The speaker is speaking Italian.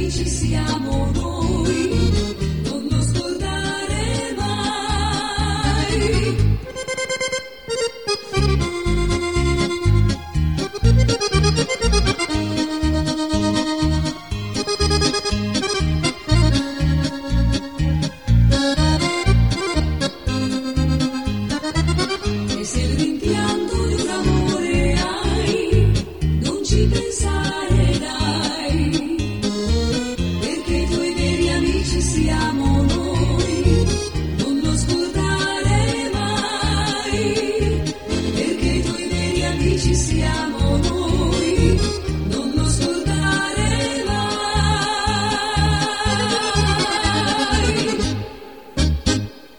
amici siamo noi, non lo scordare mai. E se il rimpianto di un amore hai, non ci pensare dai, perché i tuoi veri amici siamo noi, non lo scordare mai, perché i tuoi veri amici siamo